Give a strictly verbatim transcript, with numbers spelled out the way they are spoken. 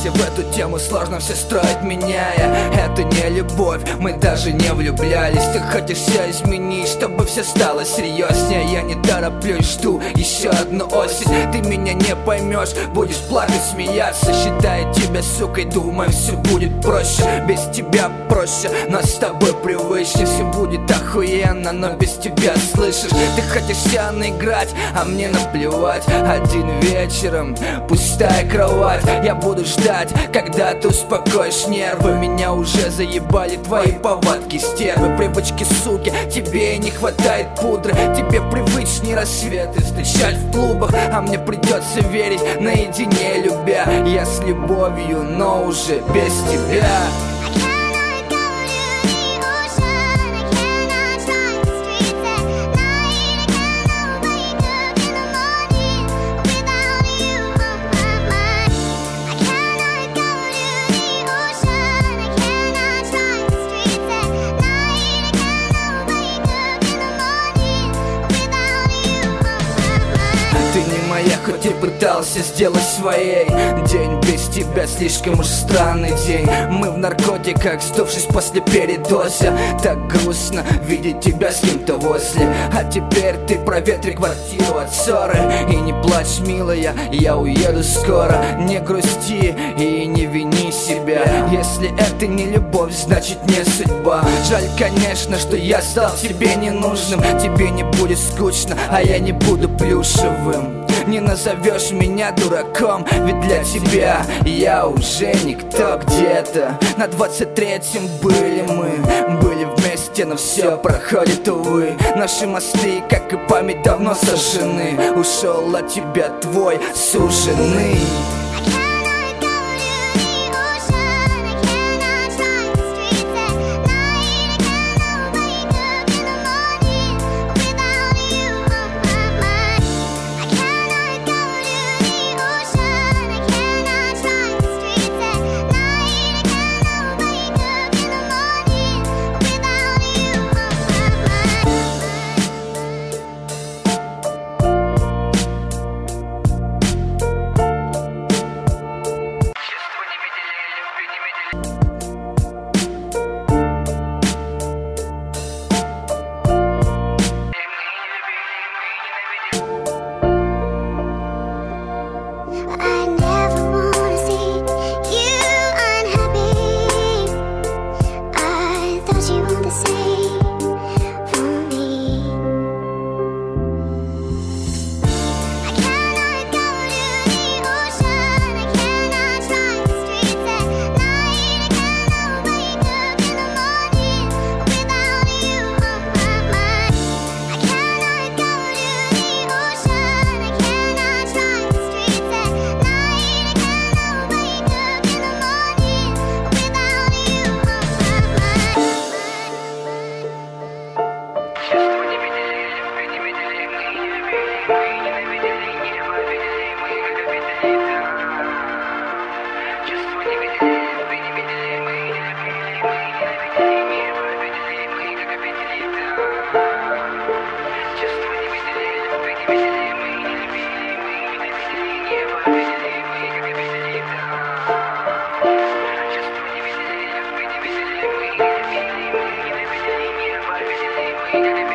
вдавайся в эту тему, сложно все строить, меняя. Это не любовь, мы даже не влюблялись. Ты хочешь все изменить, чтобы все стало серьезнее. Я не тороплюсь, жду еще одну осень. Ты меня не поймешь, будешь плакать, смеяться, считая тебя сукой, думая, все будет проще. Без тебя проще, но с тобой привычнее. Все будет охуенно, но без тебя, слышишь? Ты хочешь все наиграть, а мне наплевать. Один вечером, пустая кровать. Я буду ждать, когда ты успокоишь нервы. Меня уже заебали твои повадки, стервы, привычки, суки. Тебе не хватает пудры, тебе привычнее рассветы встречать в клубах, а мне придется верить наедине, любя. Я с любовью, но уже без тебя. Ты не моя, хоть и пытался сделать своей. День без тебя слишком уж странный день. Мы в наркотиках, сдувшись после передоза. Так грустно видеть тебя с кем-то возле. А теперь ты проветри квартиру от ссоры. И не плачь, милая, я уеду скоро. Не грусти и не вини себя. Если это не любовь, значит не судьба. Жаль, конечно, что я стал тебе ненужным. Тебе не будет скучно, а я не буду плюшевым. Не назовешь меня дураком, ведь для тебя я уже никто где-то. На двадцать третьем были мы, были вместе, но все проходит, увы. Наши мосты, как и память, давно сожжены. Ушел от тебя твой суженый. We'll be right back.